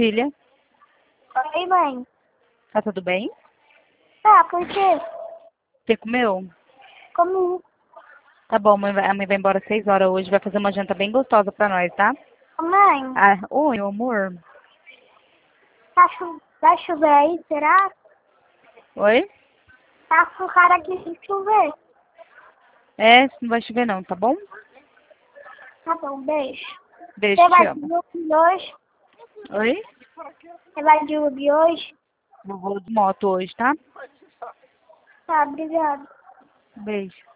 filha. Oi, mãe. Tá tudo bem? Tá, por quê? Você comeu? Comi. Tá bom, a mãe vai embora às 6 horas hoje. Vai fazer uma janta bem gostosa pra nós, tá? Mãe, Ah, oi, meu amor. vai chover aí, será? Oi? Tá com cara aqui de chover. É, não vai chover não, tá bom? Tá bom, beijo. Beijo, Você te vai de amo. Uber hoje? Oi? Você vai de Uber hoje? Eu vou de moto hoje, tá? Tá, obrigada. Beijo.